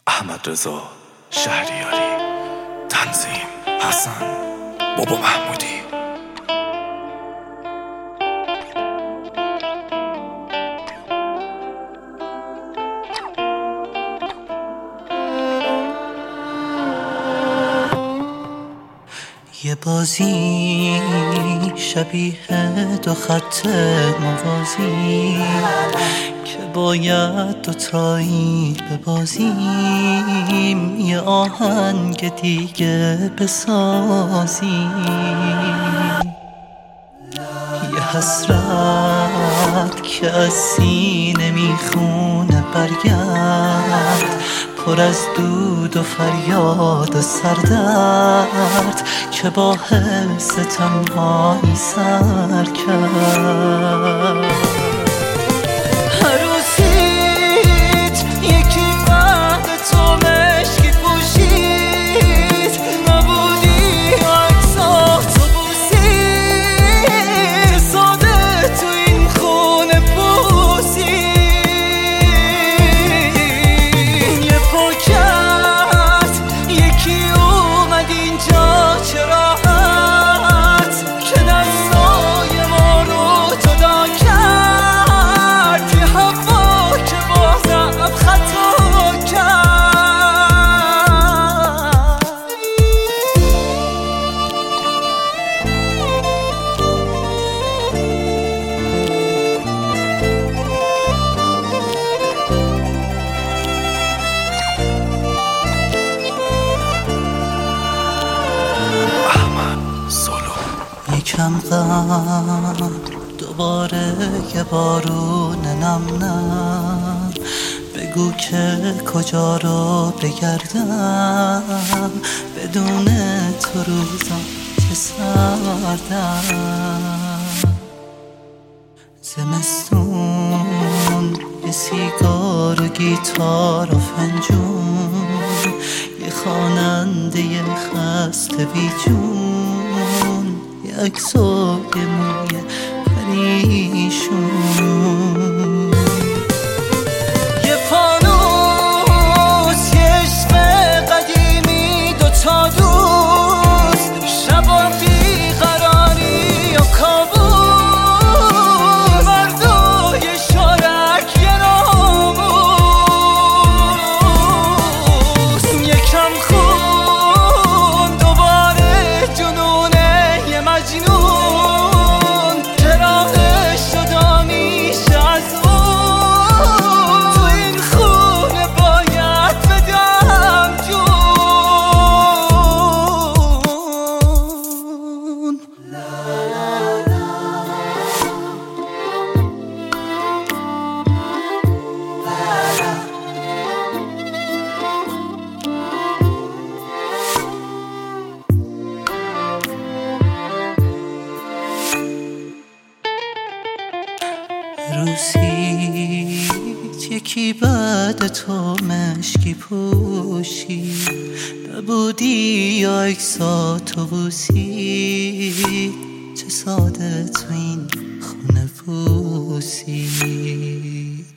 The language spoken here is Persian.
احمد رضا شهریاری، تنظیم حسن بابا محمودی. یه بازی شبیه دو خط موازی که باید دوتایی ببازیم، یه آهنگ دیگه بسازیم، یه حسرت که از سینه میخونه برگرد، پر از دود و فریاد و سردرد که با حس تنهایی سر کرد. هر روزیت یکی بعد تو مشکی پوشید، نبودی عکسات تو بوسید، ساده تو این خونه پوسید. یه پاکت یکی اومد اینجا، چرا یکم غم، دوباره یه بارون نم نم، بگو که کجا رو بگردم، بدون تو روزم چه سردم. زمستون یه سیگار و گیتار و فنجون، یه خواننده خسته بی جون، یه عکس و یه موی پریشون، یه فانوس، یه عشق قدیمی، دوتا دوست، شبا بیقراری و کابوس، مردای شارک یه ناموس. یکم خون دوباره جنونه یه مجنون، چراغش جدا میشه از اون، تو این خونه باید بدم جون. روزیت یکی بعد تو مشکی پوشید، نبودی یا عکساتو بوسید، چه ساده تو این خونه پوسید.